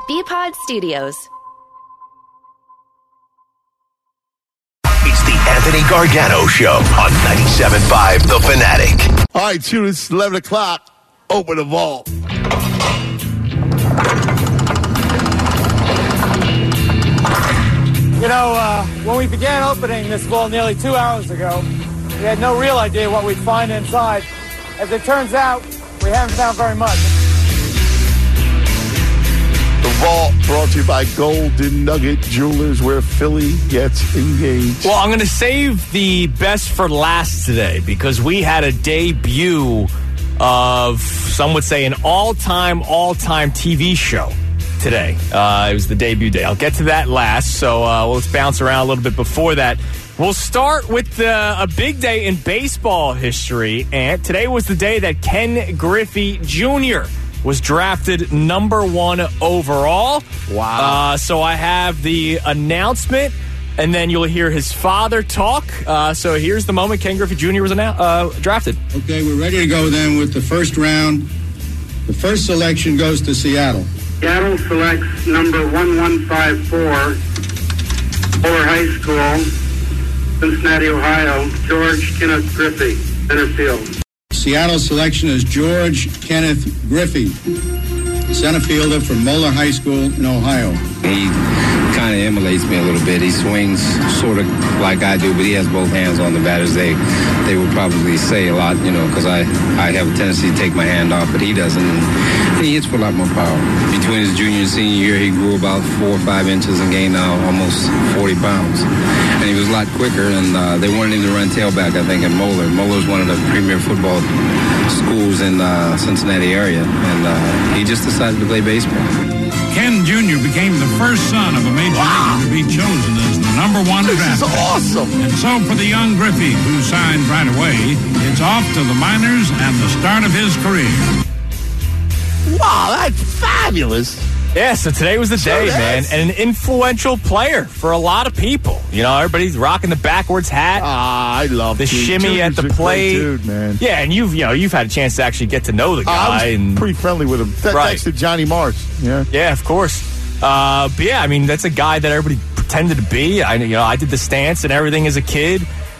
BPod Studios. It's the Anthony Gargano Show on 97.5 The Fanatic. All right, tune. It's 11 o'clock. Open the vault. You know, when we began opening this vault nearly 2 hours ago, we had no real idea what we'd find inside. As it turns out, we haven't found very much. The vault brought to you by Golden Nugget Jewelers, where Philly gets engaged. Well, I'm going to save the best for last today because we had a debut of, some would say, an all-time TV show today. It was the debut day. I'll get to that last, so let's bounce around a little bit before that. We'll start with a big day in baseball history, and today was the day that Ken Griffey Jr. was drafted number 1 overall. Wow. So I have the announcement, and then you'll hear his father talk. So here's the moment Ken Griffey Jr. was drafted. Okay, we're ready to go then with the first round. The first selection goes to Seattle. Seattle selects number 1154, Fuller High School, Cincinnati, Ohio, George Kenneth Griffey, center field. Seattle selection is George Kenneth Griffey, center fielder from Moeller High School in Ohio. He kind of emulates me a little bit. He swings sort of like I do, but he has both hands on the batters. They would probably say a lot, because I have a tendency to take my hand off, but he doesn't. And he hits with a lot more power. Between his junior and senior year, he grew about 4 or 5 inches and gained now almost 40 pounds. And he was a lot quicker, and they wanted him to run tailback, I think, at Moeller. Moeller's one of the premier football schools in the Cincinnati area, and he just decided to play baseball. Ken Jr. became the first son of a major leaguer to be chosen as the number 1 draft. This is awesome. And so for the young Griffey, who signed right away, it's off to the minors and the start of his career. Wow, that's fabulous. Yeah, so today was the day, man, and an influential player for a lot of people. Everybody's rocking the backwards hat. I love the shimmy at the plate. Dude, man. Yeah, and you've had a chance to actually get to know the guy. I was pretty friendly with him. Thanks to Johnny Marsh. Yeah, of course. But yeah, I mean, that's a guy that everybody pretended to be. I did the stance and everything as a kid.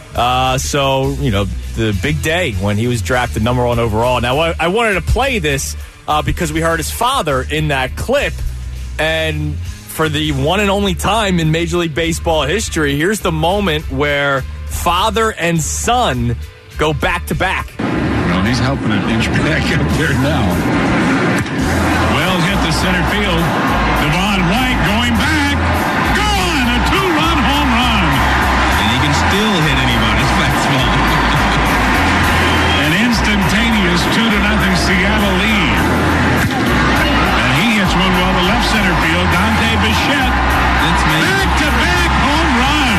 So the big day when he was drafted number 1 overall. Now, I wanted to play this because we heard his father in that clip. And for the one and only time in Major League Baseball history, here's the moment where father and son go back to back. Well, he's helping an inch back up there now. Well hit the center field. Devon White going back. Gone! A 2-run home run. And he can still hit anybody's fastball. An instantaneous 2-0 Seattle lead. One well to left center field. Dante Bichette. Back-to-back home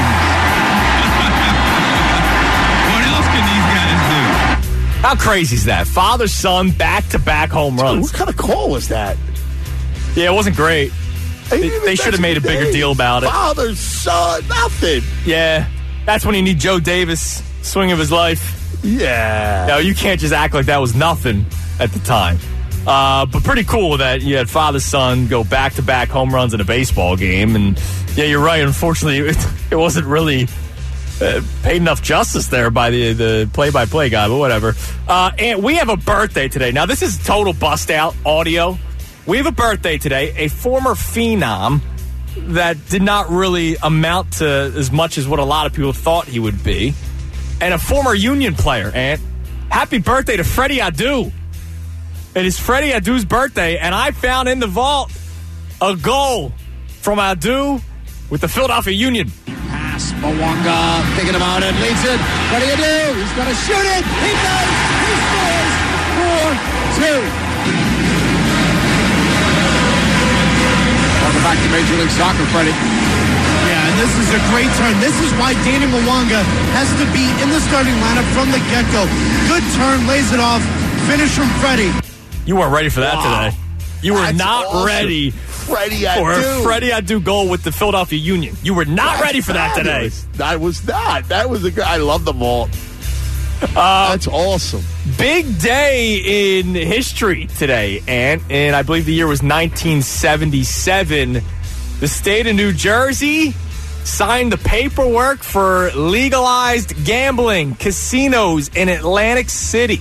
runs. What else can these guys do? How crazy is that? Father-son back-to-back home runs. What kind of call was that? Yeah, it wasn't great. They should have made a bigger deal about it. Father, son, nothing. Yeah, that's when you need Joe Davis, swing of his life. Yeah. No, you can't just act like that was nothing at the time. But pretty cool that you had father-son go back-to-back home runs in a baseball game. And, yeah, you're right. Unfortunately, it wasn't really paid enough justice there by the play-by-play guy, but whatever. And we have a birthday today. Now, this is total bust-out audio. We have a birthday today, a former phenom that did not really amount to as much as what a lot of people thought he would be, and a former Union player. And happy birthday to Freddie Adu. It is Freddie Adu's birthday, and I found in the vault a goal from Adu with the Philadelphia Union. Pass, Mwanga thinking about it, leads it. Freddie Adu, he's going to shoot it. He does. He scores 4-2. Welcome back to Major League Soccer, Freddie. Yeah, and this is a great turn. This is why Danny Mwanga has to be in the starting lineup from the get-go. Good turn, lays it off, finish from Freddie. You weren't ready for that today. You were not ready for a Freddie Adu goal with the Philadelphia Union. You were not ready for that today. I was not. That was a good. I love the vault. That's awesome. Big day in history today, and I believe the year was 1977. The state of New Jersey signed the paperwork for legalized gambling casinos in Atlantic City.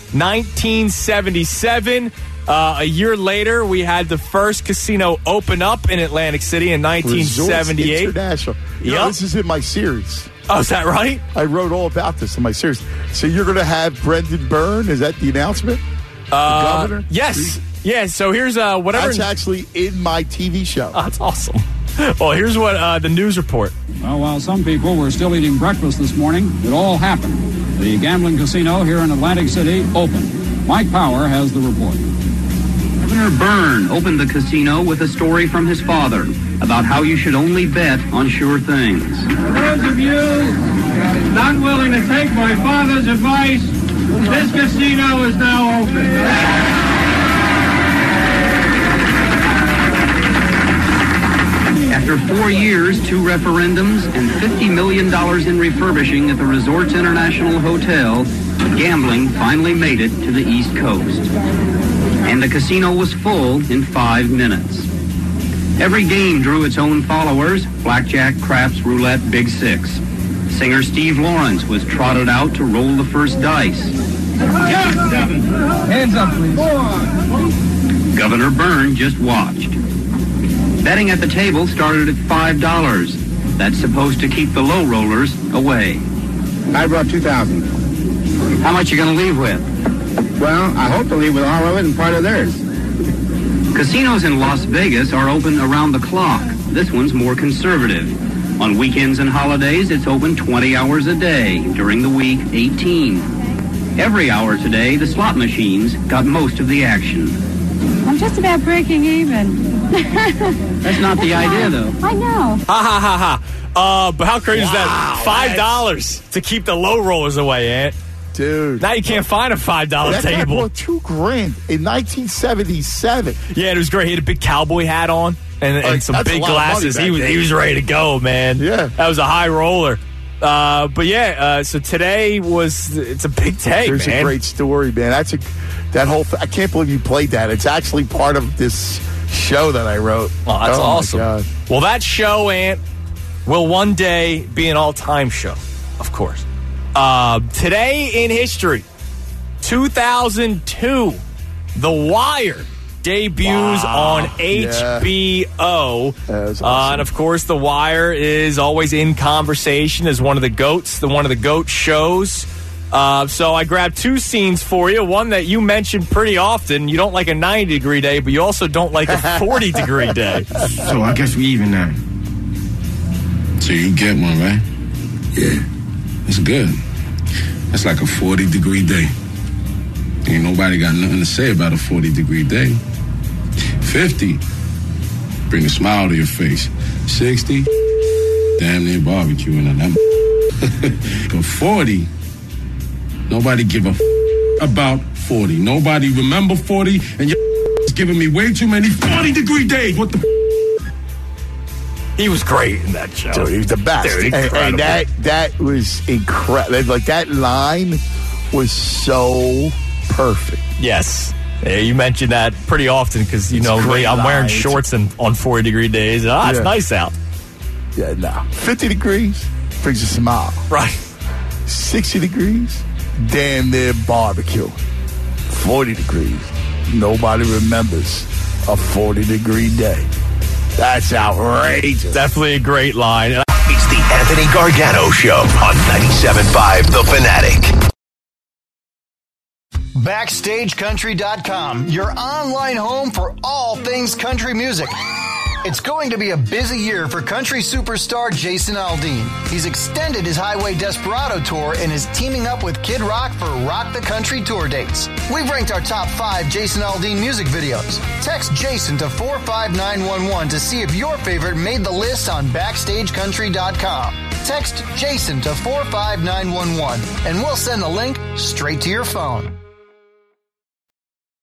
1977. A year later, we had the first casino open up in Atlantic City in 1978. Resorts International. Yep. This is in my series. Oh, is that right? I wrote all about this in my series. So you're going to have Brendan Byrne? Is that the announcement? The governor? Yes. Yeah, so here's whatever. That's actually in my TV show. Oh, that's awesome. Well, here's what the news report. Well, while some people were still eating breakfast this morning, it all happened. The gambling casino here in Atlantic City opened. Mike Power has the report. Governor Byrne opened the casino with a story from his father about how you should only bet on sure things. For those of you not willing to take my father's advice, this casino is now open. After 4 years, 2 referendums, and $50 million in refurbishing at the Resorts International Hotel, gambling finally made it to the East Coast. And the casino was full in 5 minutes. Every game drew its own followers: blackjack, craps, roulette, Big Six. Singer Steve Lawrence was trotted out to roll the first dice. Hands up, please. Governor Byrne just watched. Betting at the table started at $5. That's supposed to keep the low rollers away. I brought $2,000. How much you going to leave with? Well, I hope to leave with all of it and part of theirs. Casinos in Las Vegas are open around the clock. This one's more conservative. On weekends and holidays, it's open 20 hours a day. During the week, 18. Every hour today, the slot machines got most of the action. I'm just about breaking even. That's not the idea, though. I know. Ha ha ha ha. But how crazy is that? $5 to keep the low rollers away, Ant. Dude. Now you can't find a $5 that guy table. bought $2,000 in 1977. Yeah, it was great. He had a big cowboy hat on and some big glasses. He was ready to go, man. Yeah. That was a high roller. But yeah, so today it's a big day, There's man. a great story, man. I can't believe you played that. It's actually part of this show that I wrote. Oh, that's awesome. My God. Well, that show, Ant, will one day be an all-time show, of course. Today in history, 2002, The Wire debuts on HBO. Awesome. And of course, The Wire is always in conversation as one of the GOATs, one of the GOAT shows. So I grabbed 2 scenes for you. One that you mentioned pretty often. You don't like a 90-degree day, but you also don't like a 40-degree day. So I guess we even now. So you get one, right? Yeah. It's good. That's like a 40-degree day. Ain't nobody got nothing to say about a 40-degree day. 50, bring a smile to your face. 60, damn near barbecuing on that. But 40, nobody give a about 40. Nobody remember 40, and you're giving me way too many 40-degree days. What the? He was great in that show. Dude, he was the best. Dude, and that was incredible. Like, that line was so perfect. Yes. Yeah, you mentioned that pretty often because, I'm wearing shorts on 40-degree days. It's nice out. Yeah, no. 50 degrees brings a smile. Right. 60 degrees, damn near barbecue. 40 degrees, nobody remembers a 40-degree day. That's outrageous. Definitely a great line. It's the Anthony Gargano Show on 97.5 The Fanatic. BackstageCountry.com, your online home for all things country music. It's going to be a busy year for country superstar Jason Aldean. He's extended his Highway Desperado tour and is teaming up with Kid Rock for Rock the Country tour dates. We've ranked our top 5 Jason Aldean music videos. Text Jason to 45911 to see if your favorite made the list on BackstageCountry.com. Text Jason to 45911 and we'll send the link straight to your phone.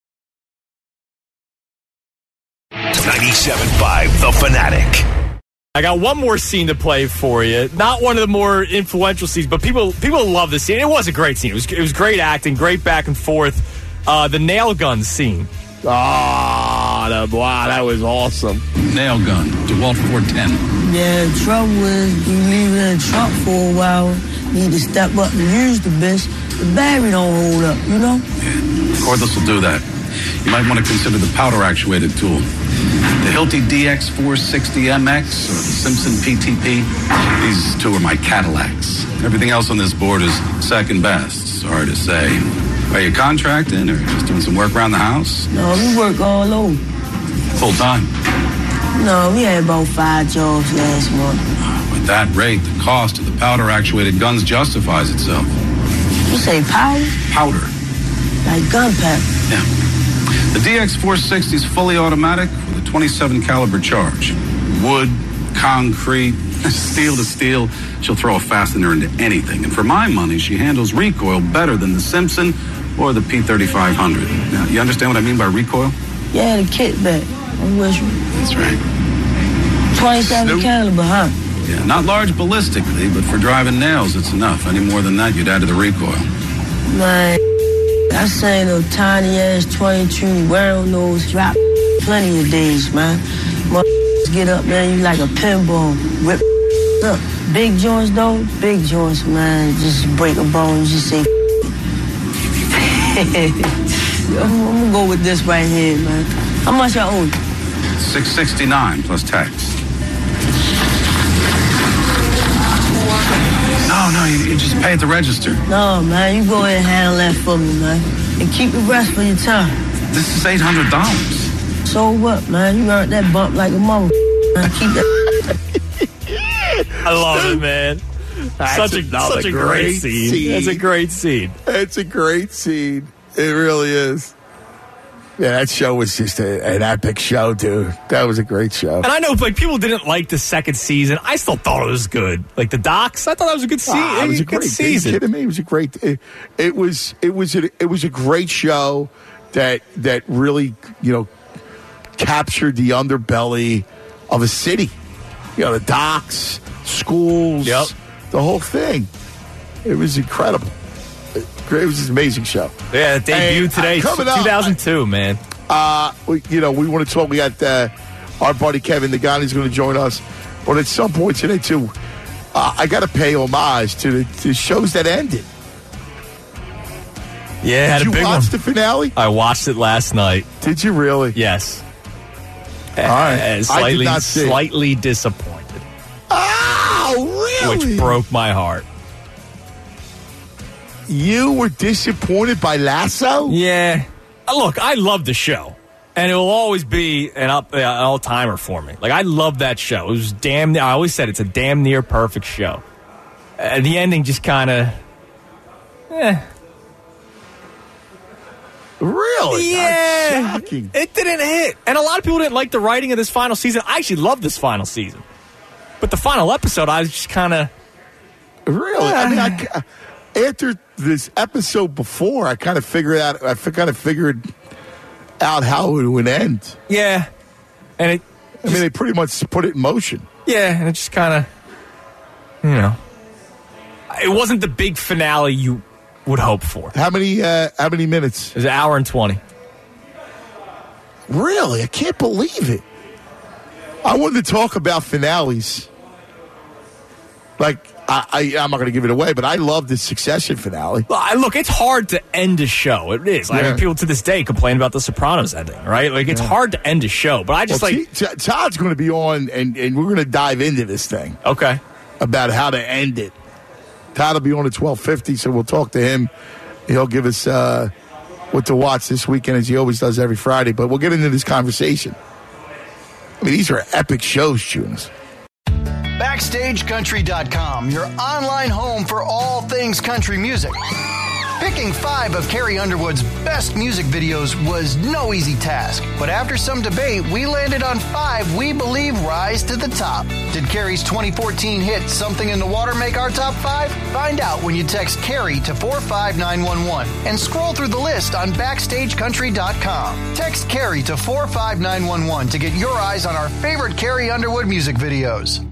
97.5 The Fanatic. I got one more scene to play for you. Not one of the more influential scenes, but people love this scene. It was a great scene. It was great acting, great back and forth. The nail gun scene. Wow, that was awesome. Nail gun, DeWalt 410. Yeah, the trouble is you leave it in the truck for a while. Need to step up and use the bitch. The battery don't hold up, you know? Yeah, cordless will do that. You might want to consider the powder-actuated tool. The Hilti DX460MX or the Simpson PTP. These two are my Cadillacs. Everything else on this board is second best. Sorry to say. Are you contracting or just doing some work around the house? No, we work all over. Full time? No, we had about 5 jobs last month. At that rate, the cost of the powder-actuated guns justifies itself. You say powder? Powder. Like gunpowder? Yeah. The DX460 is fully automatic with a 27 caliber charge. Wood, concrete, steel to steel. She'll throw a fastener into anything. And for my money, she handles recoil better than the Simpson or the P3500. Now, you understand what I mean by recoil? Yeah, the kickback. I'm with you. That's right. 27 caliber, huh? Yeah, not large ballistically, but for driving nails, it's enough. Any more than that, you'd add to the recoil. Man, I seen a tiny-ass 22 round nose drop plenty of days, man. Motherfuckers get up, man, you like a pinball. Whip up. Big joints, though, big joints, man. Just break a bone, just say I'm gonna go with this right here, man. How much I owe you? $669 plus tax. No, you just pay at the register. No, man, you go ahead and handle that for me, man. And keep the rest for your time. This is $800. So what, man? You earned that bump like a mother. Keep that. I love it, man. Such a great scene. It's a great scene. It's a great scene. It really is. Yeah, that show was just an epic show, dude. That was a great show. And I know, like, people didn't like the second season. I still thought it was good. Like the docs, I thought that was a good season. It was a great season. Are you kidding me? It was a great. It was a great show that really captured the underbelly of a city. The docks, schools, the whole thing. It was incredible. It was an amazing show. Yeah, it debuted today, 2002, man. We want to talk. We got our buddy Kevin Nagani going to join us. But at some point today, too, I got to pay homage to the shows that ended. Yeah, Did you watch the finale? I watched it last night. Did you really? Yes. All right. I did not see slightly disappointed. Oh, really? Which broke my heart. You were disappointed by Lasso? Yeah. Look, I love the show. And it will always be an all-timer for me. Like, I love that show. It was I always said it's a damn near perfect show. The ending just kind of... Really? Yeah. That's shocking. It didn't hit. And a lot of people didn't like the writing of this final season. I actually love this final season. But the final episode, I was just kind of... Really? I mean, after this episode before, I kind of figured out how it would end. Yeah. And they pretty much put it in motion. Yeah, and it just kind of, it wasn't the big finale you would hope for. How many minutes? It was an hour and 20. Really? I can't believe it. I wanted to talk about finales. Like, I'm not going to give it away, but I love the Succession finale. Well, look, it's hard to end a show. It is. Yeah. I mean, people to this day complain about the Sopranos ending, right? Like, it's hard to end a show, but I just Todd's going to be on, and we're going to dive into this thing. Okay. About how to end it. Todd will be on at 12:50, so we'll talk to him. He'll give us what to watch this weekend, as he always does every Friday, but we'll get into this conversation. I mean, these are epic shows, Jonas. BackstageCountry.com, your online home for all things country music. Picking 5 of Carrie Underwood's best music videos was no easy task, but after some debate, we landed on 5 we believe rise to the top. Did Carrie's 2014 hit Something in the Water make our top 5? Find out when you text Carrie to 45911 and scroll through the list on BackstageCountry.com. Text Carrie to 45911 to get your eyes on our favorite Carrie Underwood music videos.